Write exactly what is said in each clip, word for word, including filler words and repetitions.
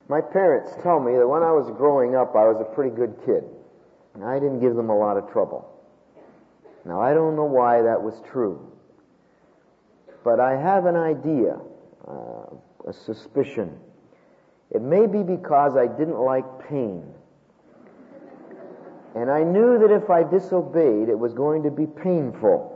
My parents tell me that when I was growing up, I was a pretty good kid, and I didn't give them a lot of trouble. Now, I don't know why that was true, but I have an idea, uh, a suspicion. It may be because I didn't like pain, and I knew that if I disobeyed, it was going to be painful.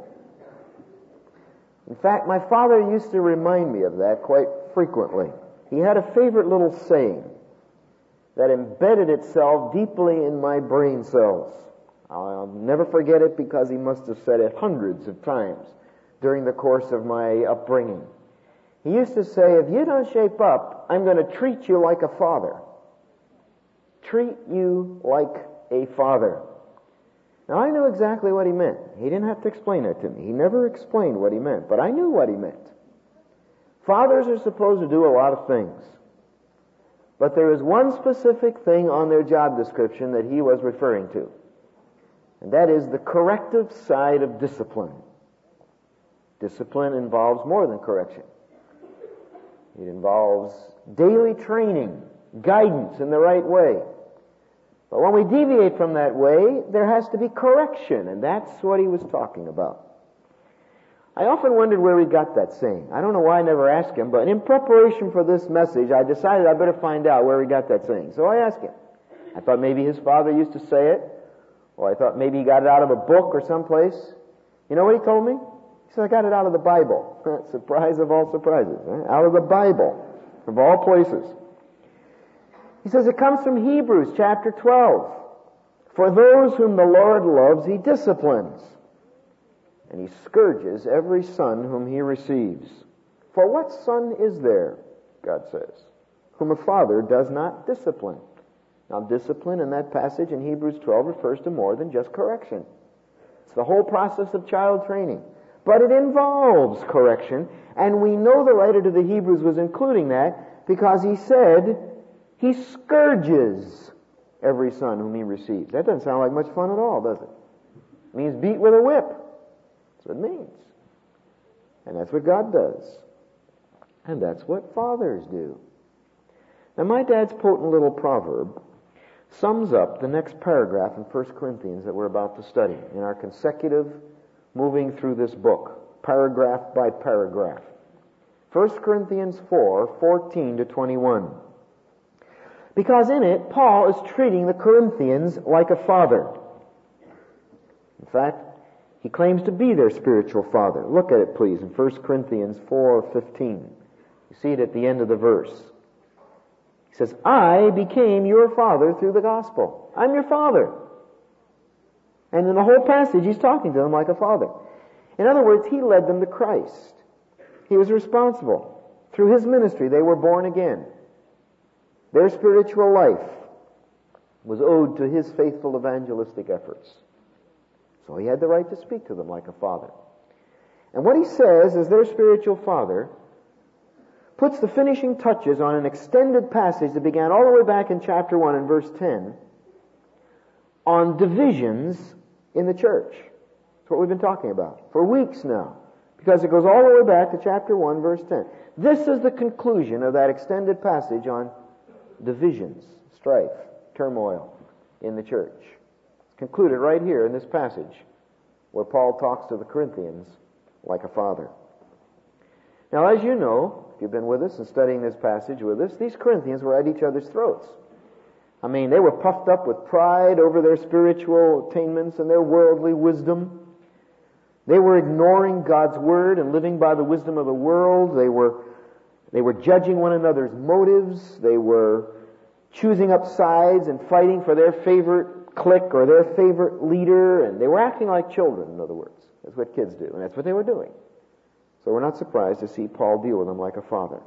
In fact, my father used to remind me of that quite frequently. He had a favorite little saying that embedded itself deeply in my brain cells. I'll never forget it because he must have said it hundreds of times during the course of my upbringing. He used to say, if you don't shape up, I'm going to treat you like a father. Treat you like a father. Now, I knew exactly what he meant. He didn't have to explain it to me. He never explained what he meant, but I knew what he meant. Fathers are supposed to do a lot of things, but there is one specific thing on their job description that he was referring to, and that is the corrective side of discipline. Discipline involves more than correction. It involves daily training, guidance in the right way. But when we deviate from that way, there has to be correction, and that's what he was talking about. I often wondered where he got that saying. I don't know why I never asked him, but in preparation for this message, I decided I better find out where he got that saying. So I asked him. I thought maybe his father used to say it, or I thought maybe he got it out of a book or someplace. You know what he told me? He said, I got it out of the Bible. Surprise of all surprises. Eh? Out of the Bible, of all places. He says it comes from Hebrews chapter twelve. For those whom the Lord loves, he disciplines, and he scourges every son whom he receives. For what son is there, God says, whom a father does not discipline? Now, discipline in that passage in Hebrews twelve refers to more than just correction. It's the whole process of child training. But it involves correction, and we know the writer to the Hebrews was including that because he said he scourges every son whom he receives. That doesn't sound like much fun at all, does it? It means beat with a whip. That's what it means. And that's what God does. And that's what fathers do. Now, my dad's potent little proverb sums up the next paragraph in First Corinthians that we're about to study in our consecutive moving through this book, paragraph by paragraph. First Corinthians four, fourteen to twenty-one. Because in it, Paul is treating the Corinthians like a father. In fact, he claims to be their spiritual father. Look at it, please, in First Corinthians four, fifteen. You see it at the end of the verse. He says, I became your father through the gospel. I'm your father. And in the whole passage, he's talking to them like a father. In other words, he led them to Christ. He was responsible. Through his ministry, they were born again. Their spiritual life was owed to his faithful evangelistic efforts. So he had the right to speak to them like a father. And what he says is their spiritual father puts the finishing touches on an extended passage that began all the way back in chapter one and verse ten on divisions in the church. That's what we've been talking about for weeks now, because it goes all the way back to chapter one, verse ten. This is the conclusion of that extended passage on divisions, strife, turmoil in the church. It's concluded right here in this passage where Paul talks to the Corinthians like a father. Now, as you know, if you've been with us and studying this passage with us, these Corinthians were at each other's throats. I mean, they were puffed up with pride over their spiritual attainments and their worldly wisdom. They were ignoring God's word and living by the wisdom of the world. They were They were judging one another's motives. They were choosing up sides and fighting for their favorite clique or their favorite leader. And they were acting like children, in other words. That's what kids do, and that's what they were doing. So we're not surprised to see Paul deal with them like a father.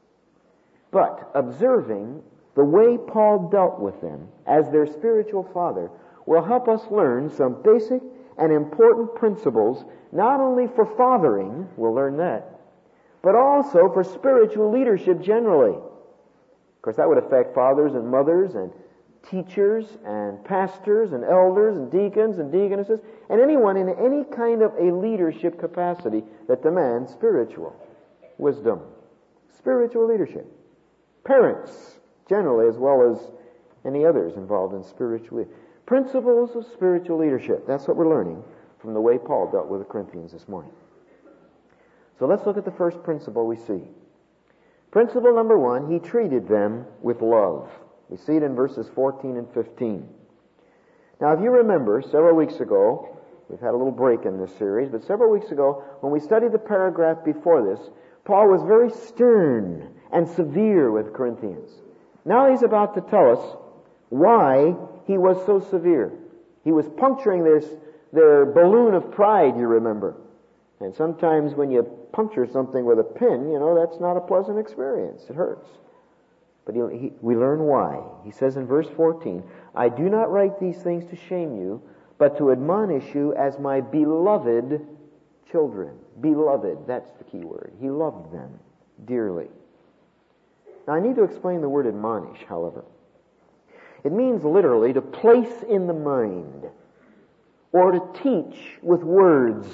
But observing the way Paul dealt with them as their spiritual father will help us learn some basic and important principles, not only for fathering, we'll learn that, but also for spiritual leadership generally. Of course, that would affect fathers and mothers and teachers and pastors and elders and deacons and deaconesses and anyone in any kind of a leadership capacity that demands spiritual wisdom. Spiritual leadership. Parents, generally, as well as any others involved in spiritual leadership. Principles of spiritual leadership. That's what we're learning from the way Paul dealt with the Corinthians this morning. So let's look at the first principle we see. Principle number one, he treated them with love. We see it in verses fourteen and fifteen. Now, if you remember, several weeks ago, we've had a little break in this series, but several weeks ago, when we studied the paragraph before this, Paul was very stern and severe with Corinthians. Now he's about to tell us why he was so severe. He was puncturing their, their balloon of pride, you remember. And sometimes when you puncture something with a pin, you know, that's not a pleasant experience. It hurts. But he, he, we learn why. He says in verse fourteen, I do not write these things to shame you, but to admonish you as my beloved children. Beloved, that's the key word. He loved them dearly. Now I need to explain the word admonish, however. It means literally to place in the mind, or to teach with words.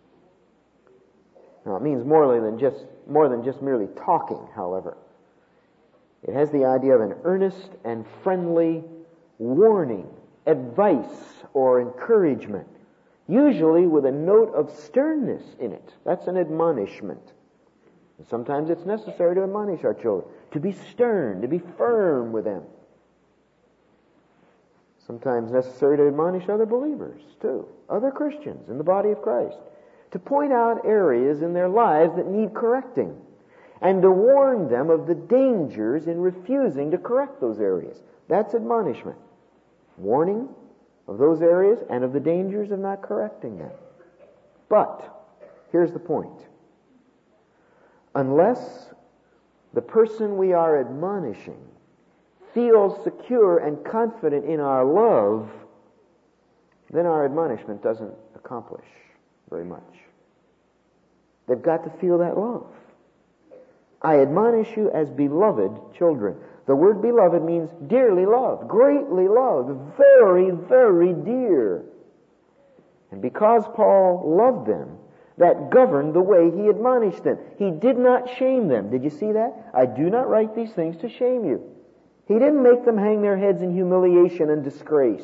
Now it means more than just, more than just merely talking, however. It has the idea of an earnest and friendly warning, advice, or encouragement, usually with a note of sternness in it. That's an admonishment. And sometimes it's necessary to admonish our children, to be stern, to be firm with them. Sometimes necessary to admonish other believers, too, other Christians in the body of Christ, to point out areas in their lives that need correcting, and to warn them of the dangers in refusing to correct those areas. That's admonishment. Warning of those areas and of the dangers of not correcting them. But, here's the point. Unless the person we are admonishing feels secure and confident in our love, then our admonishment doesn't accomplish very much. They've got to feel that love. I admonish you as beloved children. The word beloved means dearly loved, greatly loved, very, very dear. And because Paul loved them, that governed the way he admonished them. He did not shame them. Did you see that? I do not write these things to shame you. He didn't make them hang their heads in humiliation and disgrace.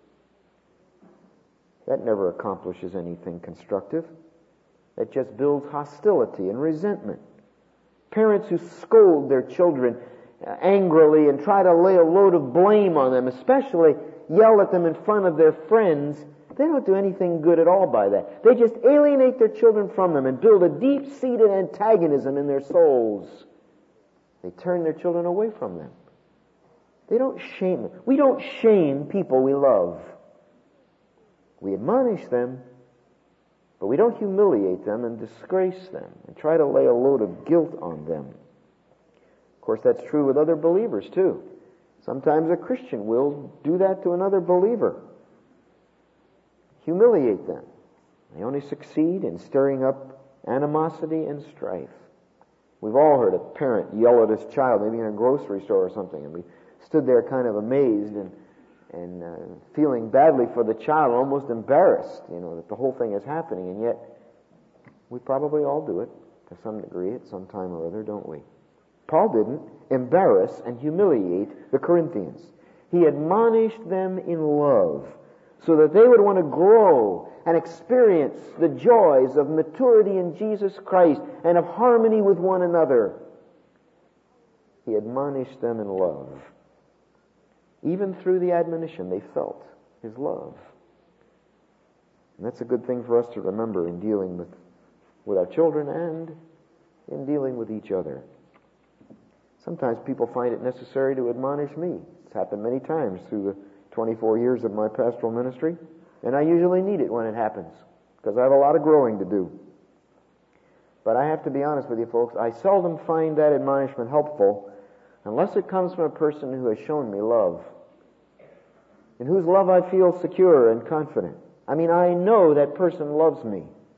That never accomplishes anything constructive. That just builds hostility and resentment. Parents who scold their children angrily and try to lay a load of blame on them, especially yell at them in front of their friends, they don't do anything good at all by that. They just alienate their children from them and build a deep-seated antagonism in their souls. They turn their children away from them. They don't shame them. We don't shame people we love. We admonish them, but we don't humiliate them and disgrace them and try to lay a load of guilt on them. Of course, that's true with other believers, too. Sometimes a Christian will do that to another believer. Humiliate them. They only succeed in stirring up animosity and strife. We've all heard a parent yell at his child, maybe in a grocery store or something, and we stood there kind of amazed and and uh, feeling badly for the child, almost embarrassed, you know, that the whole thing is happening, and yet we probably all do it to some degree at some time or other, don't we? Paul didn't embarrass and humiliate the Corinthians. He admonished them in love so that they would want to grow and experience the joys of maturity in Jesus Christ and of harmony with one another. He admonished them in love. Even through the admonition, they felt his love. And that's a good thing for us to remember in dealing with, with our children and in dealing with each other. Sometimes people find it necessary to admonish me. It's happened many times through the twenty-four years of my pastoral ministry, and I usually need it when it happens, because I have a lot of growing to do. But I have to be honest with you folks, I seldom find that admonishment helpful unless it comes from a person who has shown me love, in whose love I feel secure and confident. I mean, I know that person loves me.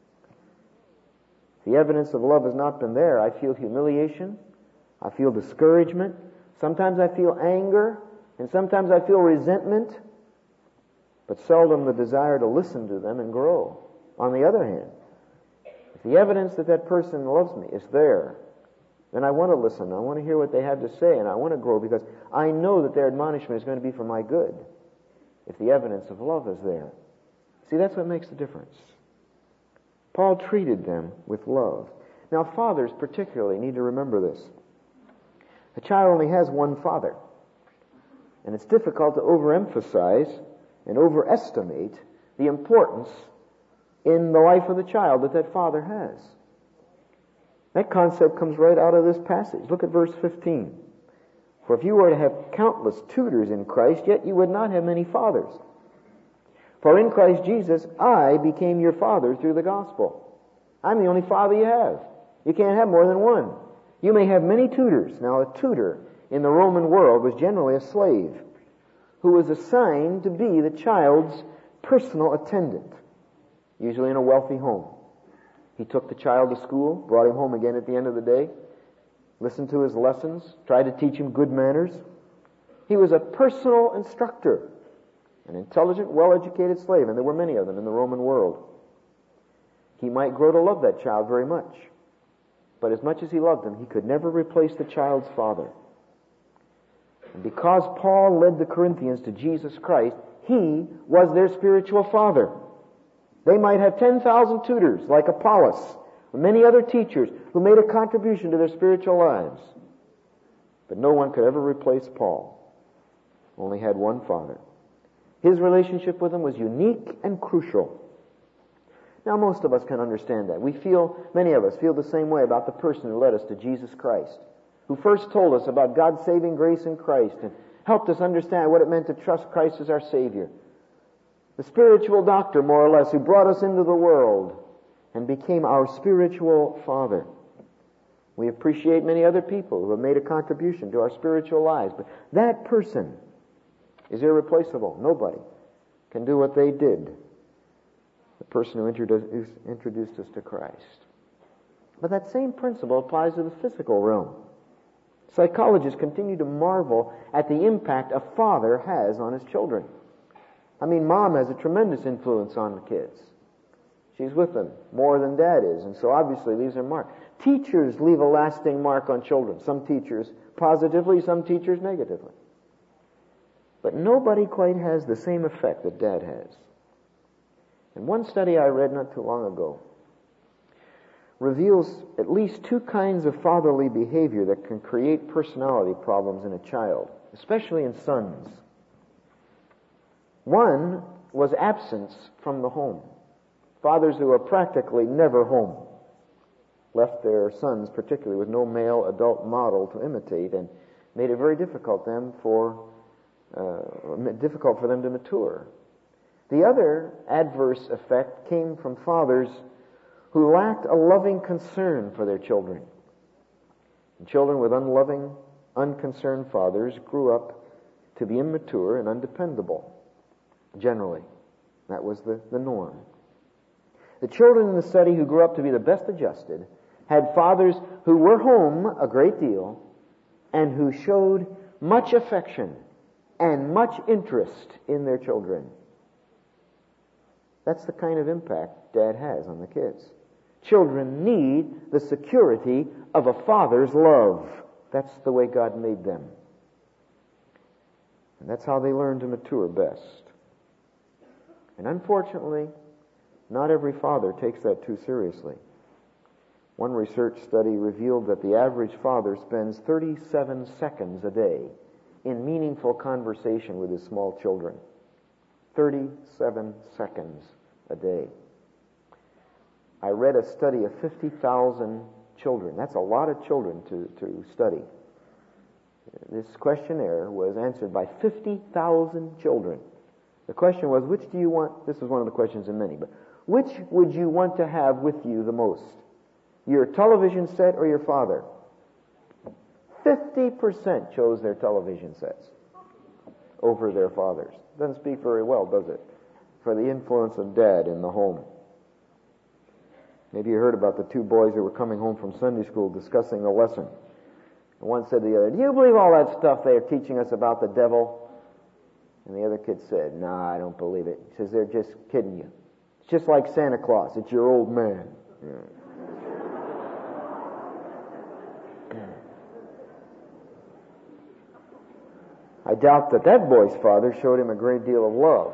If the evidence of love has not been there, I feel humiliation, I feel discouragement, sometimes I feel anger, and sometimes I feel resentment, but seldom the desire to listen to them and grow. On the other hand, if the evidence that that person loves me is there, And I want to listen. I want to hear what they have to say, and I want to grow because I know that their admonishment is going to be for my good if the evidence of love is there. See, that's what makes the difference. Paul treated them with love. Now, fathers particularly need to remember this. A child only has one father. And it's difficult to overemphasize and overestimate the importance in the life of the child that that father has. That concept comes right out of this passage. Look at verse fifteen. For if you were to have countless tutors in Christ, yet you would not have many fathers. For in Christ Jesus, I became your father through the gospel. I'm the only father you have. You can't have more than one. You may have many tutors. Now, a tutor in the Roman world was generally a slave who was assigned to be the child's personal attendant, usually in a wealthy home. He took the child to school, brought him home again at the end of the day, listened to his lessons, tried to teach him good manners. He was a personal instructor, an intelligent, well-educated slave, and there were many of them in the Roman world. He might grow to love that child very much, but as much as he loved him, he could never replace the child's father. And because Paul led the Corinthians to Jesus Christ, he was their spiritual father. They might have ten thousand tutors like Apollos or many other teachers who made a contribution to their spiritual lives. But no one could ever replace Paul. Only had one father. His relationship with him was unique and crucial. Now, most of us can understand that. We feel, many of us feel the same way about the person who led us to Jesus Christ, who first told us about God's saving grace in Christ and helped us understand what it meant to trust Christ as our Savior. The spiritual doctor, more or less, who brought us into the world and became our spiritual father. We appreciate many other people who have made a contribution to our spiritual lives, but that person is irreplaceable. Nobody can do what they did. The person who introduced, introduced us to Christ. But that same principle applies to the physical realm. Psychologists continue to marvel at the impact a father has on his children. I mean, mom has a tremendous influence on the kids. She's with them more than dad is, and so obviously leaves a mark. Teachers leave a lasting mark on children. Some teachers positively, some teachers negatively. But nobody quite has the same effect that dad has. And one study I read not too long ago reveals at least two kinds of fatherly behavior that can create personality problems in a child, especially in sons. One was absence from the home. Fathers who are practically never home left their sons, particularly with no male adult model to imitate, and made it very difficult them for uh, difficult for them to mature. The other adverse effect came from fathers who lacked a loving concern for their children. And children with unloving, unconcerned fathers grew up to be immature and undependable. Generally, that was the, the norm. The children in the study who grew up to be the best adjusted had fathers who were home a great deal and who showed much affection and much interest in their children. That's the kind of impact dad has on the kids. Children need the security of a father's love. That's the way God made them. And that's how they learn to mature best. And unfortunately, not every father takes that too seriously. One research study revealed that the average father spends thirty-seven seconds a day in meaningful conversation with his small children. thirty-seven seconds a day. I read a study of fifty thousand children. That's a lot of children to, to study. This questionnaire was answered by fifty thousand children. The question was, which do you want, this is one of the questions in many, but which would you want to have with you the most? Your television set or your father? fifty percent chose their television sets over their fathers. Doesn't speak very well, does it? For the influence of dad in the home. Maybe you heard about the two boys who were coming home from Sunday school discussing the lesson. And one said to the other, "Do you believe all that stuff they are teaching us about the devil?" And the other kid said, "No, nah, I don't believe it." He says, "They're just kidding you. It's just like Santa Claus. It's your old man." Yeah. I doubt that that boy's father showed him a great deal of love,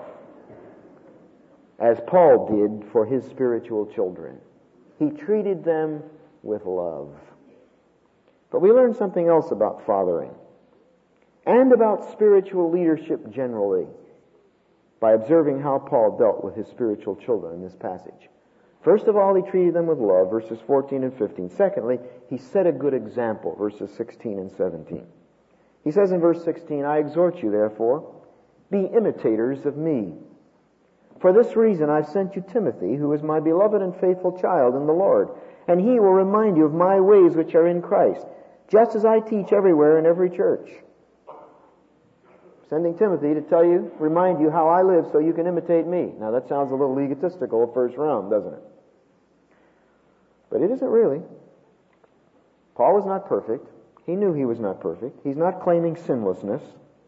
as Paul did for his spiritual children. He treated them with love. But we learn something else about fathering and about spiritual leadership generally by observing how Paul dealt with his spiritual children in this passage. First of all, he treated them with love, verses fourteen and fifteen. Secondly, he set a good example, verses sixteen and seventeen. He says in verse sixteen, I exhort you, therefore, be imitators of me. For this reason I've sent you Timothy, who is my beloved and faithful child in the Lord, and he will remind you of my ways which are in Christ, just as I teach everywhere in every church. Sending Timothy to tell you, remind you how I live so you can imitate me. Now that sounds a little egotistical at first round, doesn't it? But it isn't really. Paul was not perfect. He knew he was not perfect. He's not claiming sinlessness.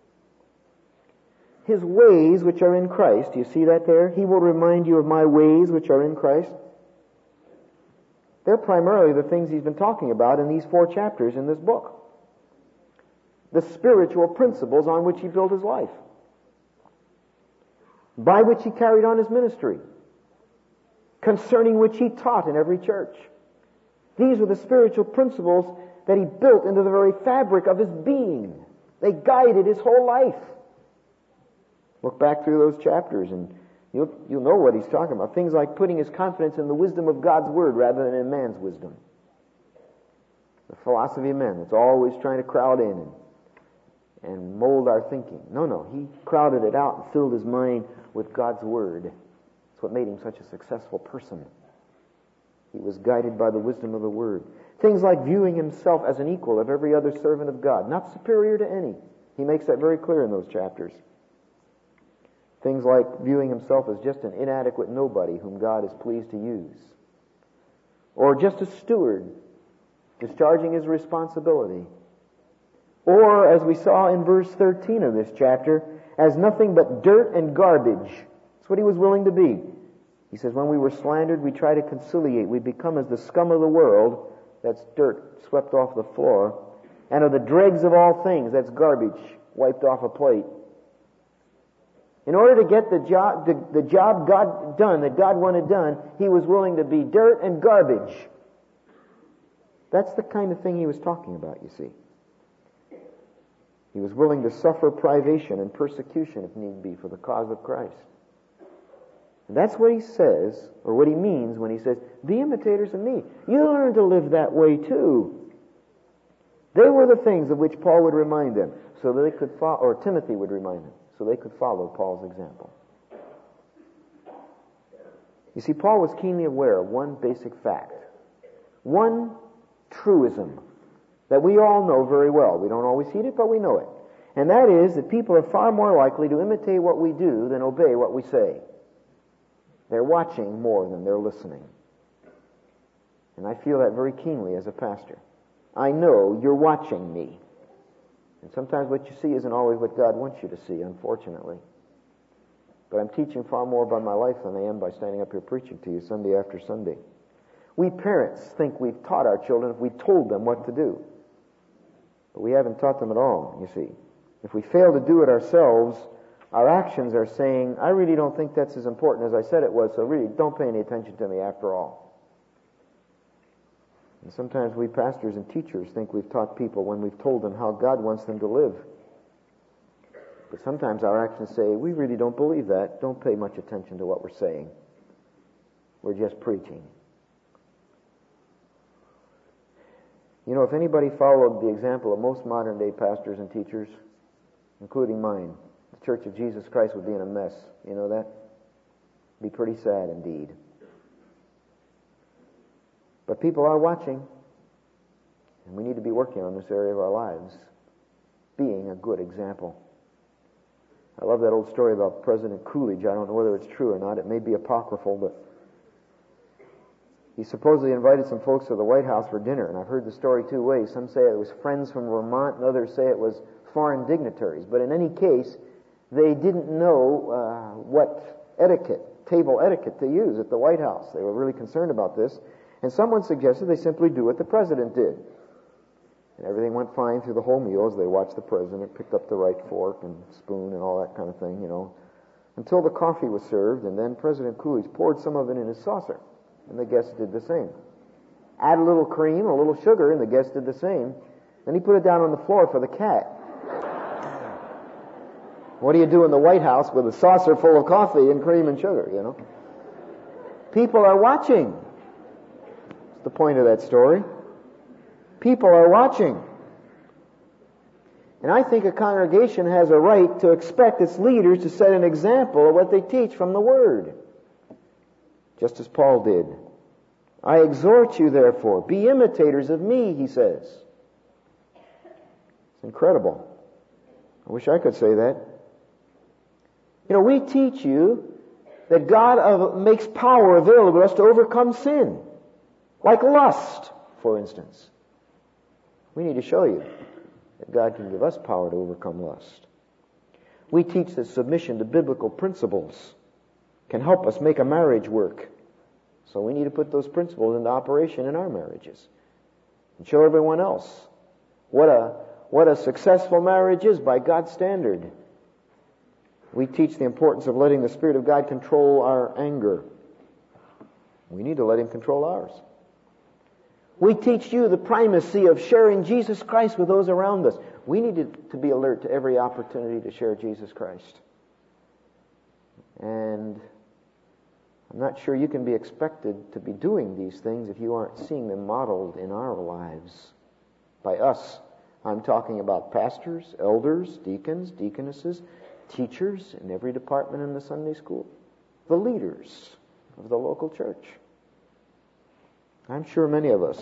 His ways which are in Christ, do you see that there? He will remind you of my ways which are in Christ. They're primarily the things he's been talking about in these four chapters in this book. The spiritual principles on which he built his life, by which he carried on his ministry, concerning which he taught in every church. These were the spiritual principles that he built into the very fabric of his being. They guided his whole life. Look back through those chapters and you'll, you'll know what he's talking about. Things like putting his confidence in the wisdom of God's Word rather than in man's wisdom. The philosophy of men that's always trying to crowd in and, and mold our thinking. No, no, he crowded it out and filled his mind with God's Word. That's what made him such a successful person. He was guided by the wisdom of the Word. Things like viewing himself as an equal of every other servant of God, not superior to any. He makes that very clear in those chapters. Things like viewing himself as just an inadequate nobody whom God is pleased to use. Or just a steward, discharging his responsibility. Or, as we saw in verse thirteen of this chapter, as nothing but dirt and garbage. That's what he was willing to be. He says, when we were slandered, we try to conciliate. We become as the scum of the world, that's dirt swept off the floor, and of the dregs of all things, that's garbage wiped off a plate. In order to get the job, the, the job God done, that God wanted done, he was willing to be dirt and garbage. That's the kind of thing he was talking about, you see. He was willing to suffer privation and persecution, if need be, for the cause of Christ. And that's what he says, or what he means when he says, be imitators of me. You learn to live that way too. They were the things of which Paul would remind them, so that they could follow, or Timothy would remind them, so they could follow Paul's example. You see, Paul was keenly aware of one basic fact, one truism that we all know very well. We don't always heed it, but we know it. And that is that people are far more likely to imitate what we do than obey what we say. They're watching more than they're listening. And I feel that very keenly as a pastor. I know you're watching me. And sometimes what you see isn't always what God wants you to see, unfortunately. But I'm teaching far more about my life than I am by standing up here preaching to you Sunday after Sunday. We parents think we've taught our children if we told them what to do. But we haven't taught them at all, you see. If we fail to do it ourselves, our actions are saying, I really don't think that's as important as I said it was, so really don't pay any attention to me after all. And sometimes we pastors and teachers think we've taught people when we've told them how God wants them to live. But sometimes our actions say, we really don't believe that. Don't pay much attention to what we're saying. We're just preaching. You know, if anybody followed the example of most modern day pastors and teachers, including mine, the Church of Jesus Christ would be in a mess. You know that? It'd be pretty sad indeed. But people are watching, and we need to be working on this area of our lives, being a good example. I love that old story about President Coolidge. I don't know whether it's true or not. It may be apocryphal, but he supposedly invited some folks to the White House for dinner, and I've heard the story two ways. Some say it was friends from Vermont, and others say it was foreign dignitaries. But in any case, they didn't know uh, what etiquette, table etiquette to use at the White House. They were really concerned about this. And someone suggested they simply do what the president did. And everything went fine through the whole meal as they watched the president, picked up the right fork and spoon and all that kind of thing, you know, until the coffee was served, and then President Coolidge poured some of it in his saucer, and the guests did the same. Add a little cream, a little sugar, and the guests did the same. Then he put it down on the floor for the cat. What do you do in the White House with a saucer full of coffee and cream and sugar, you know? People are watching. That's the point of that story. People are watching. And I think a congregation has a right to expect its leaders to set an example of what they teach from the Word. Just as Paul did. I exhort you, therefore, be imitators of me, he says. It's incredible. I wish I could say that. You know, we teach you that God makes power available to us to overcome sin. Like lust, for instance. We need to show you that God can give us power to overcome lust. We teach that submission to biblical principles can help us make a marriage work. So we need to put those principles into operation in our marriages and show everyone else what a what a successful marriage is by God's standard. We teach the importance of letting the Spirit of God control our anger. We need to let Him control ours. We teach you the primacy of sharing Jesus Christ with those around us. We need to, to be alert to every opportunity to share Jesus Christ. And I'm not sure you can be expected to be doing these things if you aren't seeing them modeled in our lives. By us, I'm talking about pastors, elders, deacons, deaconesses, teachers in every department in the Sunday school, the leaders of the local church. I'm sure many of us,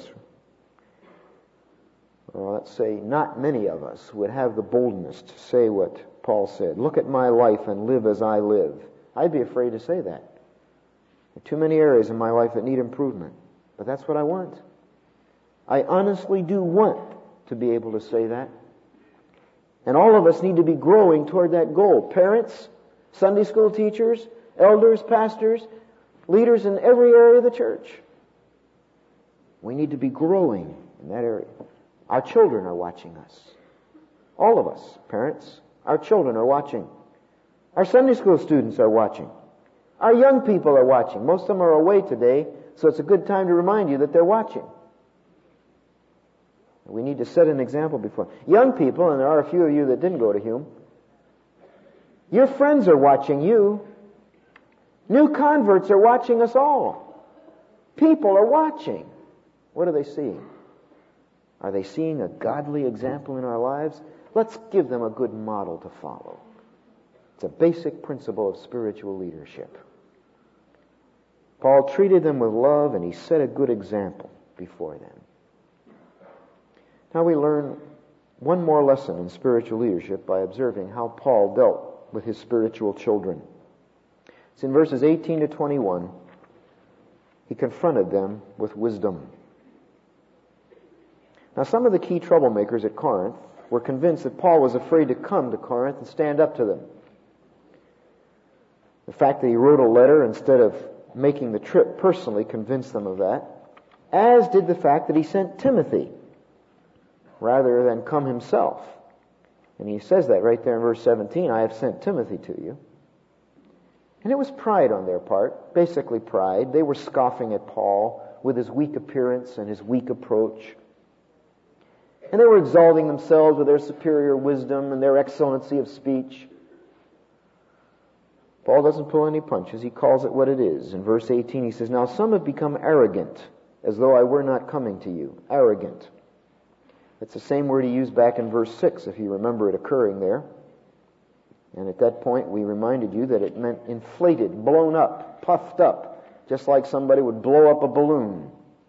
or let's say not many of us, would have the boldness to say what Paul said. Look at my life and live as I live. I'd be afraid to say that. There are too many areas in my life that need improvement, but that's what I want. I honestly do want to be able to say that. And all of us need to be growing toward that goal. Parents, Sunday school teachers, elders, pastors, leaders in every area of the church. We need to be growing in that area. Our children are watching us. All of us, parents, our children are watching. Our Sunday school students are watching. Our young people are watching. Most of them are away today, so it's a good time to remind you that they're watching. We need to set an example before. Young people, and there are a few of you that didn't go to Hume, your friends are watching you. New converts are watching us all. People are watching. What are they seeing? Are they seeing a godly example in our lives? Let's give them a good model to follow. It's a basic principle of spiritual leadership. Paul treated them with love, and he set a good example before them. Now we learn one more lesson in spiritual leadership by observing how Paul dealt with his spiritual children. It's in verses eighteen to twenty-one. He confronted them with wisdom. Now some of the key troublemakers at Corinth were convinced that Paul was afraid to come to Corinth and stand up to them. The fact that he wrote a letter instead of making the trip personally convinced them of that, as did the fact that he sent Timothy rather than come himself. And he says that right there in verse seventeen, I have sent Timothy to you. And it was pride on their part, basically pride. They were scoffing at Paul with his weak appearance and his weak approach. And they were exalting themselves with their superior wisdom and their excellency of speech. Paul doesn't pull any punches. He calls it what it is. In verse eighteen he says, now some have become arrogant, as though I were not coming to you. Arrogant. It's the same word he used back in verse six, if you remember it occurring there. And at that point we reminded you that it meant inflated, blown up, puffed up, just like somebody would blow up a balloon.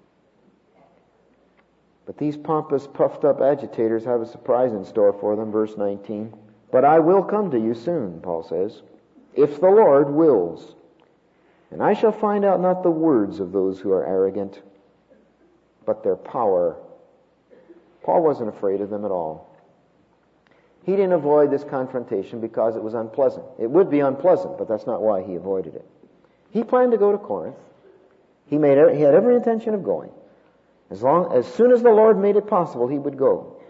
But these pompous, puffed up agitators have a surprise in store for them, verse nineteen. But I will come to you soon, Paul says, if the Lord wills. And I shall find out not the words of those who are arrogant, but their power. Paul wasn't afraid of them at all. He didn't avoid this confrontation because it was unpleasant. It would be unpleasant, but that's not why he avoided it. He planned to go to Corinth. He made he had every intention of going. As long as soon as the Lord made it possible, he would go.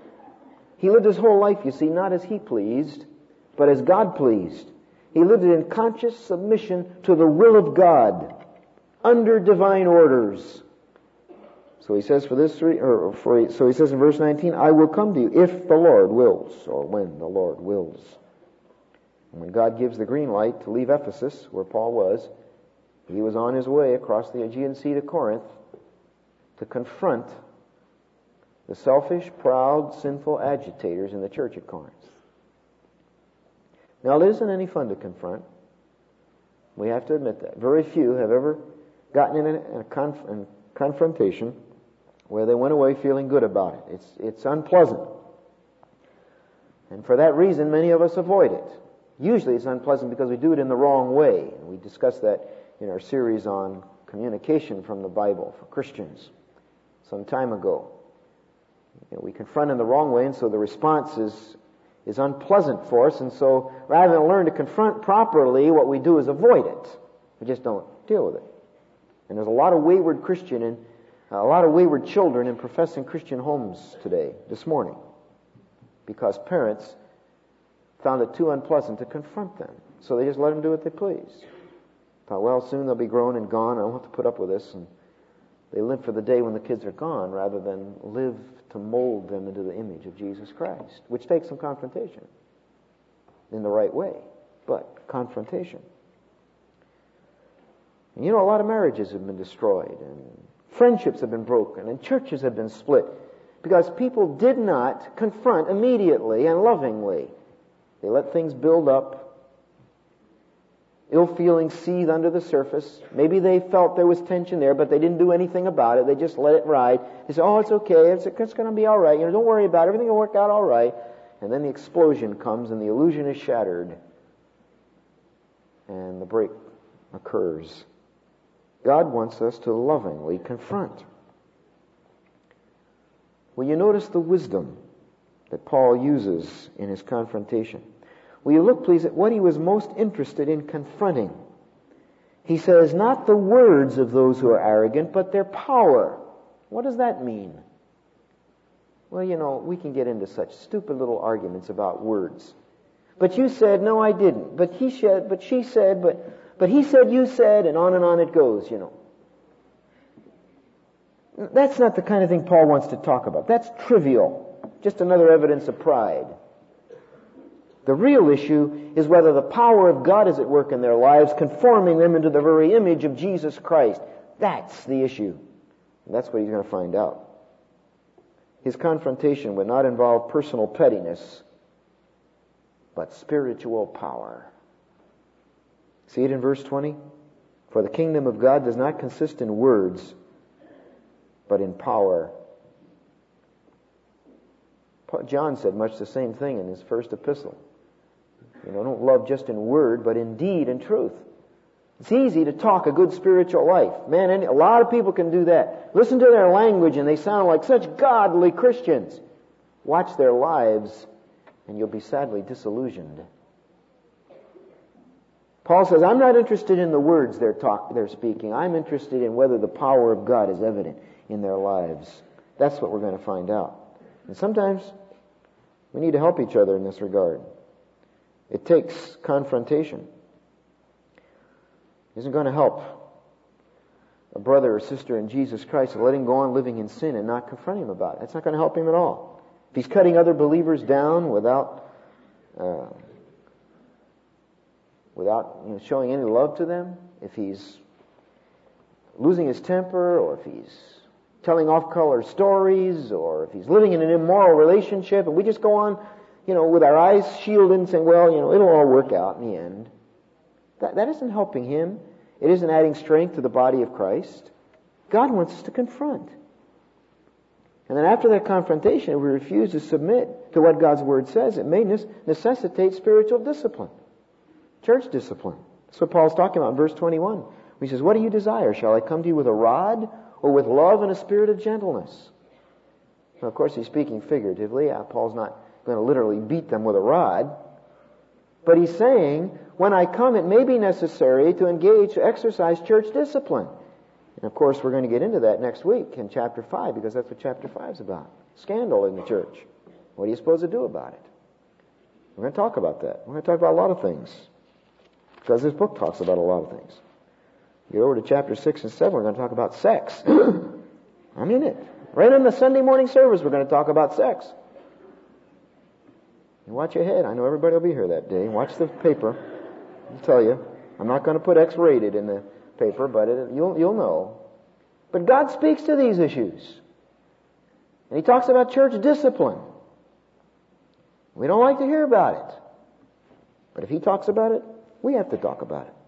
He lived his whole life, you see, not as he pleased, but as God pleased. He lived it in conscious submission to the will of God, under divine orders. So he says for this, or for, so he says in verse nineteen, I will come to you if the Lord wills, or when the Lord wills. And when God gives the green light to leave Ephesus, where Paul was, he was on his way across the Aegean Sea to Corinth to confront the selfish, proud, sinful agitators in the church at Corinth. Now, it isn't any fun to confront. We have to admit that. Very few have ever gotten in a, in a conf- in confrontation where they went away feeling good about it. It's, it's unpleasant. And for that reason, many of us avoid it. Usually it's unpleasant because we do it in the wrong way. And we discussed that in our series on communication from the Bible for Christians some time ago. You know, we confront in the wrong way, and so the response is, is unpleasant for us. And so rather than learn to confront properly, what we do is avoid it. We just don't deal with it. And there's a lot of wayward Christian and uh, a lot of wayward children in professing Christian homes today, this morning, because parents found it too unpleasant to confront them. So they just let them do what they please. Thought, well, soon they'll be grown and gone. I don't have to put up with this. And they live for the day when the kids are gone rather than live to mold them into the image of Jesus Christ, which takes some confrontation in the right way, but confrontation. And you know, a lot of marriages have been destroyed, and friendships have been broken, and churches have been split because people did not confront immediately and lovingly. They let things build up. Ill feelings seethe under the surface. Maybe they felt there was tension there, but they didn't do anything about it. They just let it ride. They said, oh, it's okay. It's, it's going to be all right. You know, don't worry about it. Everything will work out all right. And then the explosion comes and the illusion is shattered. And the break occurs. God wants us to lovingly confront. Will you notice the wisdom that Paul uses in his confrontation? Will you look, please, at what he was most interested in confronting? He says, not the words of those who are arrogant, but their power. What does that mean? Well, you know, we can get into such stupid little arguments about words. But you said, no, I didn't. But he said, but she said, but, but he said, you said, and on and on it goes, you know. That's not the kind of thing Paul wants to talk about. That's trivial. Just another evidence of pride. The real issue is whether the power of God is at work in their lives, conforming them into the very image of Jesus Christ. That's the issue. And that's what he's going to find out. His confrontation would not involve personal pettiness, but spiritual power. See it in verse twenty? For the kingdom of God does not consist in words, but in power. John said much the same thing in his first epistle. You know, don't love just in word, but in deed and truth. It's easy to talk a good spiritual life. Man, any, a lot of people can do that. Listen to their language and they sound like such godly Christians. Watch their lives and you'll be sadly disillusioned. Paul says, I'm not interested in the words they're talk, they're speaking. I'm interested in whether the power of God is evident in their lives. That's what we're going to find out. And sometimes we need to help each other in this regard. It takes confrontation. It isn't going to help a brother or sister in Jesus Christ to let him go on living in sin and not confront him about it. That's not going to help him at all. If he's cutting other believers down without uh, without you know, showing any love to them, if he's losing his temper, or if he's telling off-color stories, or if he's living in an immoral relationship, and we just go on, you know, with our eyes shielded and saying, well, you know, it'll all work out in the end. That, that isn't helping him. It isn't adding strength to the body of Christ. God wants us to confront. And then after that confrontation, if we refuse to submit to what God's Word says, it may necessitate spiritual discipline. Church discipline. That's what Paul's talking about in verse twenty-one. He says, what do you desire? Shall I come to you with a rod, or with love and a spirit of gentleness? Now, of course, he's speaking figuratively. Uh, Paul's not going to literally beat them with a rod. But he's saying, when I come, it may be necessary to engage, to exercise church discipline. And of course, we're going to get into that next week in chapter five, because that's what chapter five is about. Scandal in the church. What are you supposed to do about it? We're going to talk about that. We're going to talk about a lot of things. Because this book talks about a lot of things. Get over to chapter six and seven, we're going to talk about sex. I'm in it. Right in the Sunday morning service, we're going to talk about sex. You watch your head. I know everybody will be here that day. Watch the paper. I'll tell you. I'm not going to put X-rated in the paper, but it, you'll, you'll know. But God speaks to these issues. And He talks about church discipline. We don't like to hear about it. But if He talks about it, we have to talk about it.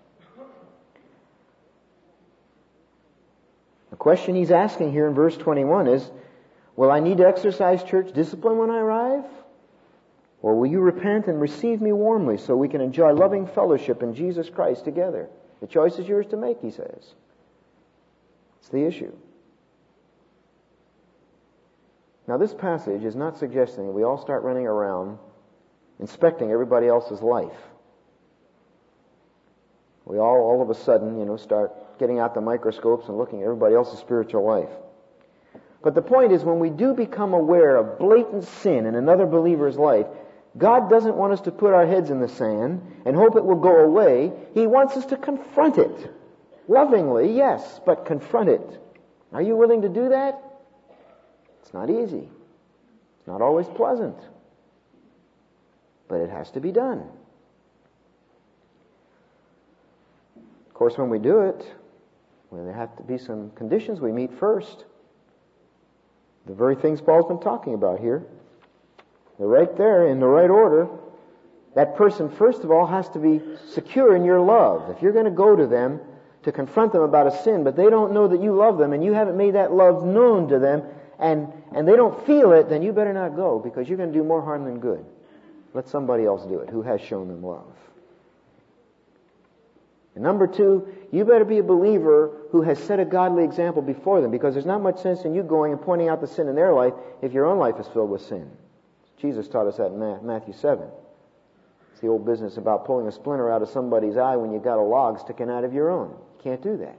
The question He's asking here in verse twenty-one is, will I need to exercise church discipline when I arrive? Or will you repent and receive me warmly so we can enjoy loving fellowship in Jesus Christ together? The choice is yours to make, He says. It's the issue. Now, this passage is not suggesting that we all start running around inspecting everybody else's life. We all, all of a sudden, you know, start getting out the microscopes and looking at everybody else's spiritual life. But the point is, when we do become aware of blatant sin in another believer's life, God doesn't want us to put our heads in the sand and hope it will go away. He wants us to confront it. Lovingly, yes, but confront it. Are you willing to do that? It's not easy. It's not always pleasant. But it has to be done. Of course, when we do it, well, there have to be some conditions we meet first. The very things Paul's been talking about here. They're right there in the right order. That person, first of all, has to be secure in your love. If you're going to go to them to confront them about a sin, but they don't know that you love them and you haven't made that love known to them, and, and they don't feel it, then you better not go, because you're going to do more harm than good. Let somebody else do it who has shown them love. And number two, you better be a believer who has set a godly example before them, because there's not much sense in you going and pointing out the sin in their life if your own life is filled with sin. Jesus taught us that in Matthew seven. It's the old business about pulling a splinter out of somebody's eye when you've got a log sticking out of your own. You can't do that.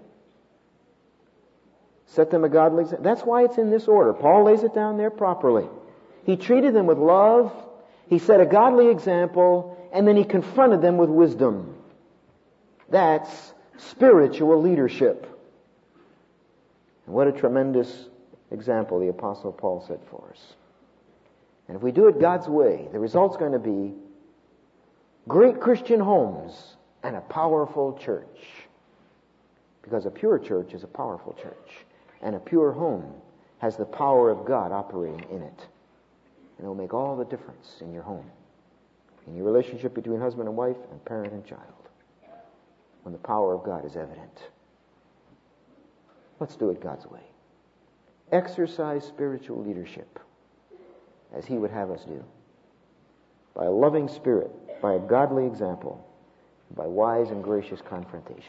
Set them a godly example. That's why it's in this order. Paul lays it down there properly. He treated them with love, he set a godly example, and then he confronted them with wisdom. That's spiritual leadership. And what a tremendous example the Apostle Paul set for us. And if we do it God's way, the result's going to be great Christian homes and a powerful church. Because a pure church is a powerful church. And a pure home has the power of God operating in it. And it will make all the difference in your home, in your relationship between husband and wife and parent and child, when the power of God is evident. Let's do it God's way. Exercise spiritual leadership as He would have us do, by a loving spirit, by a godly example, by wise and gracious confrontation.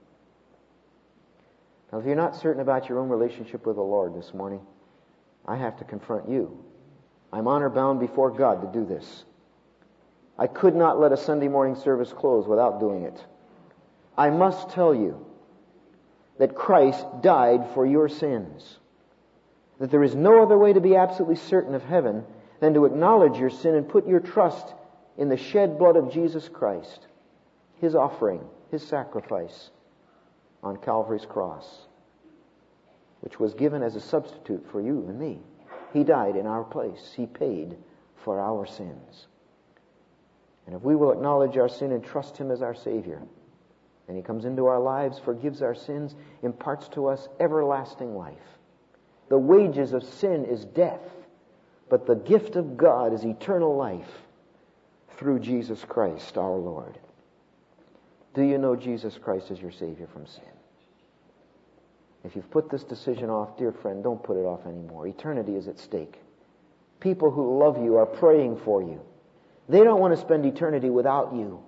Now, if you're not certain about your own relationship with the Lord this morning, I have to confront you. I'm honor-bound before God to do this. I could not let a Sunday morning service close without doing it. I must tell you that Christ died for your sins. That there is no other way to be absolutely certain of heaven than to acknowledge your sin and put your trust in the shed blood of Jesus Christ, His offering, His sacrifice on Calvary's cross, which was given as a substitute for you and me. He died in our place. He paid for our sins. And if we will acknowledge our sin and trust Him as our Savior, and He comes into our lives, forgives our sins, imparts to us everlasting life. The wages of sin is death, but the gift of God is eternal life through Jesus Christ our Lord. Do you know Jesus Christ as your Savior from sin? If you've put this decision off, dear friend, don't put it off anymore. Eternity is at stake. People who love you are praying for you. They don't want to spend eternity without you.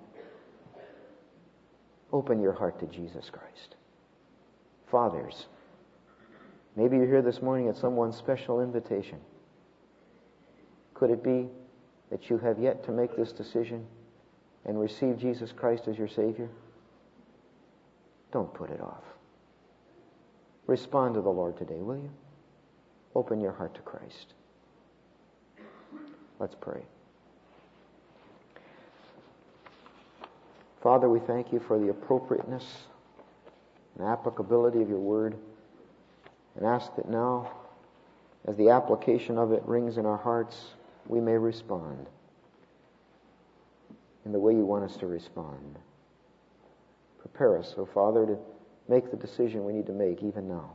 Open your heart to Jesus Christ. Fathers, maybe you're here this morning at someone's special invitation. Could it be that you have yet to make this decision and receive Jesus Christ as your Savior? Don't put it off. Respond to the Lord today, will you? Open your heart to Christ. Let's pray. Father, we thank you for the appropriateness and applicability of your word, and ask that now, as the application of it rings in our hearts, we may respond in the way you want us to respond. Prepare us, O Father, to make the decision we need to make even now,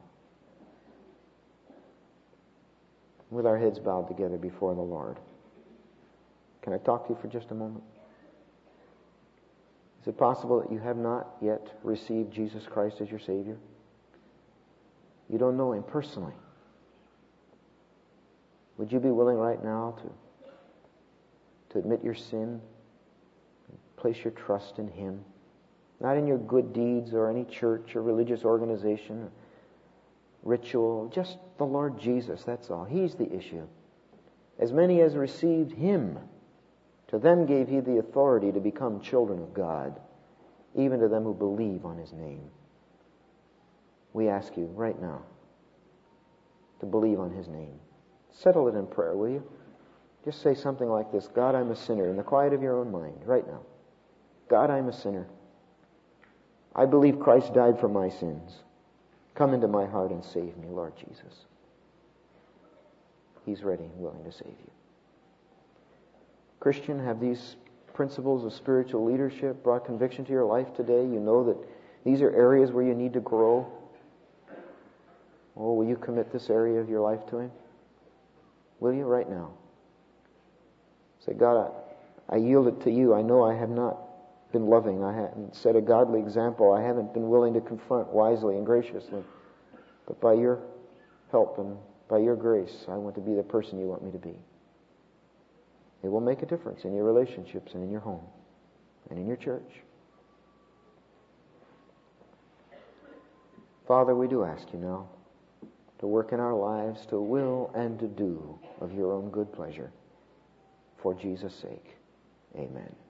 with our heads bowed together before the Lord. Can I talk to you for just a moment? Is it possible that you have not yet received Jesus Christ as your Savior? You don't know Him personally. Would you be willing right now to, to admit your sin and place your trust in Him? Not in your good deeds or any church or religious organization or ritual. Just the Lord Jesus, that's all. He's the issue. As many as received Him, to them gave He the authority to become children of God, even to them who believe on His name. We ask you right now to believe on His name. Settle it in prayer, will you? Just say something like this: God, I'm a sinner, in the quiet of your own mind, right now. God, I'm a sinner. I believe Christ died for my sins. Come into my heart and save me, Lord Jesus. He's ready and willing to save you. Christian, have these principles of spiritual leadership brought conviction to your life today? You know that these are areas where you need to grow. Oh, will you commit this area of your life to Him? Will you right now? Say, God, I, I yield it to you. I know I have not been loving. I haven't set a godly example. I haven't been willing to confront wisely and graciously. But by your help and by your grace, I want to be the person you want me to be. It will make a difference in your relationships and in your home and in your church. Father, we do ask you now to work in our lives to will and to do of your own good pleasure. For Jesus' sake, amen.